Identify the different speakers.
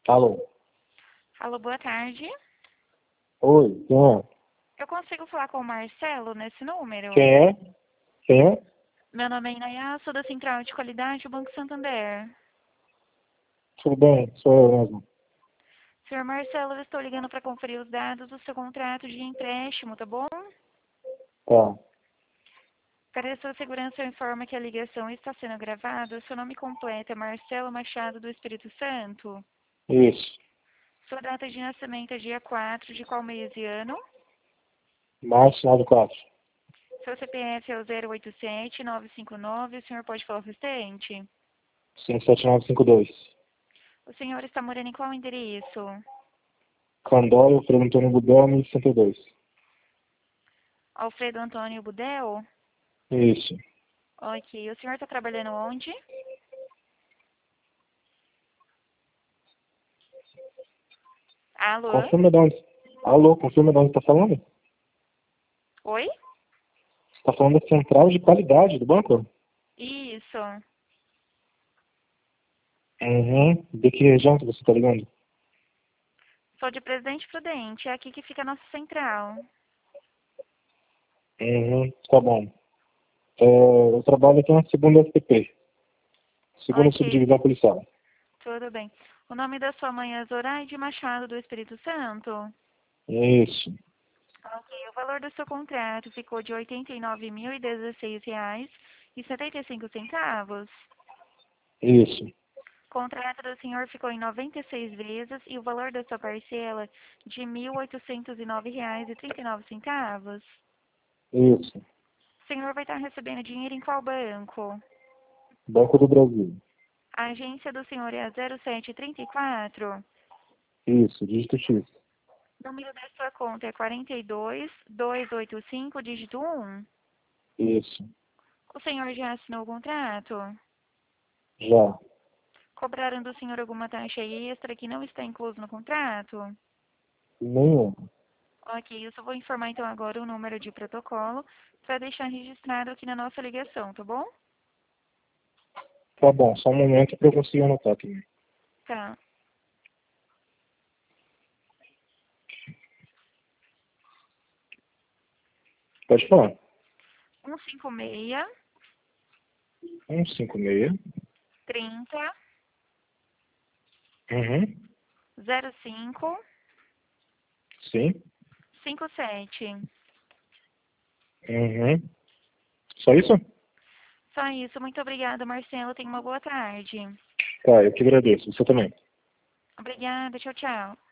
Speaker 1: Alô?
Speaker 2: Alô, boa tarde.
Speaker 1: Oi, quem é?
Speaker 2: Eu consigo falar com o Marcelo nesse número?
Speaker 1: Quem é? Quem é?
Speaker 2: Meu nome é Inaya, sou da Central de Qualidade do Banco Santander.
Speaker 1: Tudo bem, sou eu mesmo.
Speaker 2: Senhor Marcelo, eu estou ligando para conferir os dados do seu contrato de empréstimo, tá bom?
Speaker 1: Tá,
Speaker 2: Para a sua segurança, eu informo que a ligação está sendo gravada. Seu nome completo é Marcelo Machado do Espírito Santo.
Speaker 1: isso.
Speaker 2: Sua data de nascimento é dia 4 de qual mês e ano?
Speaker 1: Março 94.
Speaker 2: Seu CPF é o 087-959. O senhor pode falar o restante?
Speaker 1: 57952.
Speaker 2: O senhor está morando em qual endereço?
Speaker 1: Candóio, Frei Antônio Budel, 1062.
Speaker 2: Alfredo Antônio Budel?
Speaker 1: Isso.
Speaker 2: Ok. O senhor está trabalhando onde? Alô?
Speaker 1: Confirma de onde... Alô, confirma de onde tá falando?
Speaker 2: Oi?
Speaker 1: Você tá falando da central de qualidade do banco?
Speaker 2: Isso.
Speaker 1: Uhum. De que região que você tá ligando?
Speaker 2: Sou de Presidente Prudente. É aqui que fica a nossa central.
Speaker 1: Uhum, tá bom. Eu trabalho aqui na segunda SPP. Segunda
Speaker 2: Ok.
Speaker 1: subdivisão policial.
Speaker 2: Tudo bem. O nome da sua mãe é Zoraide Machado do Espírito Santo?
Speaker 1: Isso.
Speaker 2: Ok. O valor do seu contrato ficou de R$ 89.016,75.
Speaker 1: Isso.
Speaker 2: O contrato do senhor ficou em 96 vezes e o valor da sua parcela de R$ 1.809,39.
Speaker 1: Isso.
Speaker 2: O senhor vai estar recebendo dinheiro em qual banco?
Speaker 1: Banco do Brasil.
Speaker 2: A agência do senhor é a 0734.
Speaker 1: Isso, dígito X.
Speaker 2: O número da sua conta é 42285, dígito 1.
Speaker 1: Isso.
Speaker 2: O senhor já assinou o contrato?
Speaker 1: Já.
Speaker 2: Cobraram do senhor alguma taxa extra que não está incluso no contrato?
Speaker 1: Nenhum.
Speaker 2: Ok, eu só vou informar então agora o número de protocolo para deixar registrado aqui na nossa ligação, tá bom?
Speaker 1: Tá bom, só um momento para eu conseguir anotar aqui.
Speaker 2: Tá.
Speaker 1: Pode falar.
Speaker 2: 156
Speaker 1: 156.
Speaker 2: 30
Speaker 1: Uhum.
Speaker 2: 05
Speaker 1: Sim.
Speaker 2: 57.
Speaker 1: Uhum. Só isso?
Speaker 2: Só isso. Muito obrigada, Marcelo. Tenha uma boa tarde.
Speaker 1: Tá, eu que agradeço. Você também.
Speaker 2: Obrigada. Tchau, tchau.